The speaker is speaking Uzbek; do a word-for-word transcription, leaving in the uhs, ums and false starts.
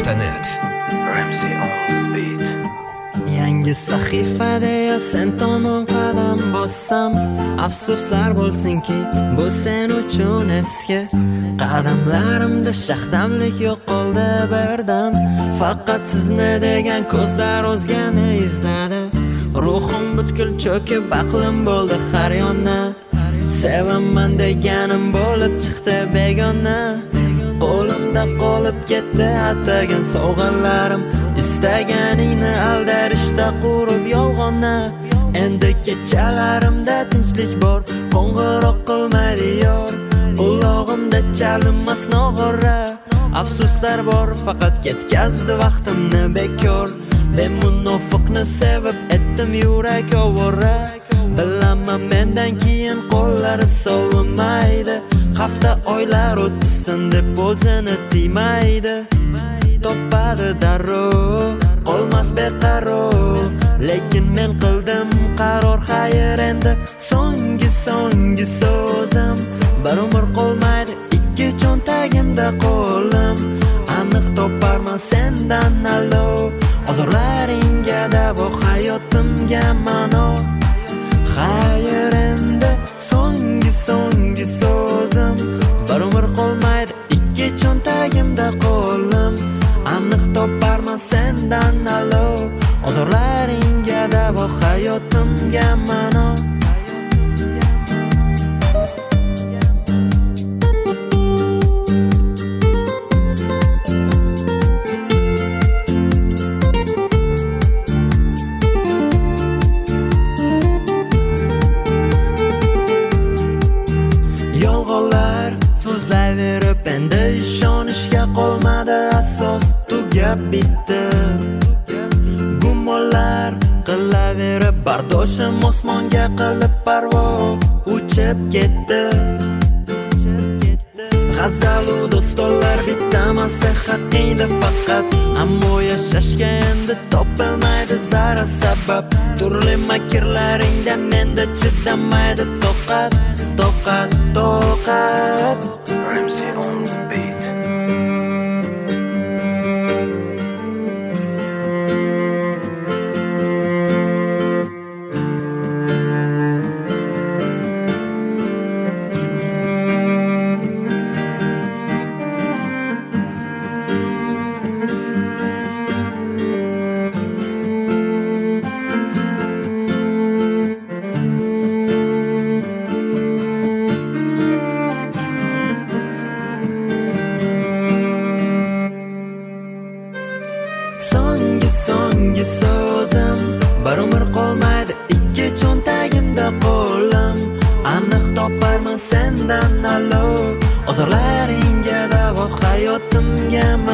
nuqta net. Yangi sahifada ya sen tomon qadam bossam, afsuslar bo'lsinki bu sen uchun eski. Qadamlarimda shahdamlik yo'qoldi birdan, faqat sizni degan ko'zlar o'zgani izladi. Ruhim butkul cho'kib aqlim bo'ldi har yonna, sevaman deganim bo'lib chiqdi begona. Qo'limda qolib ketdi atagan sovg'alarim, istaganingni aldarishda qurib yolg'onna. Endi kechalarimda tinchlik bor, qo'ng'iroq qilmaydi yor, ulog'imda chalinmas nog'ora. Afsuslar bor, faqat ketkazdi vaqtimni bekor. Ben munofiqni sevib etdim yurak ovora. Bilaman mendan keyin qo'llari sovimaydi, hafta oylar o'tsin deb o'zini tiymaydi. Topadi darrov, qolmas beqaror, lekin men qildim qaror. Xayr, endi so'nggi so'nggi so'zim, bir umr qolmaydi ikki cho'ntagimda qo'lim. Aniq toparman sendan alov, ozorlaringga davo, hayotimga ma'no. Xayr, endi so'nggi so'nggi so'zim, bir umr qolmaydi ikki cho'ntagimda qo'lim. Aniq toparman sendan alov, ozorlaringga davo, hayotimga ma'no. Yolg'onlar so'zlayverib endi ishonishga qolmadi asos. Tugab bitdi gumonlar qilaverib, bardoshim osmonga qilib parvo uchib ketdi. G'azalu dostonlar bittamasi haqida faqat, ammo yashashga endi topilmaydi zara sabab. Turli makrlaringda menda chidamaydi toqat, toqat, toqat. Ramsey on the beat. So'nggi so'nggi so'zim, bir umr qolmaydi ikki cho'ntagimda qo'lim. Aniq toparman sendan alov, ozorlaringga davo, hayotimga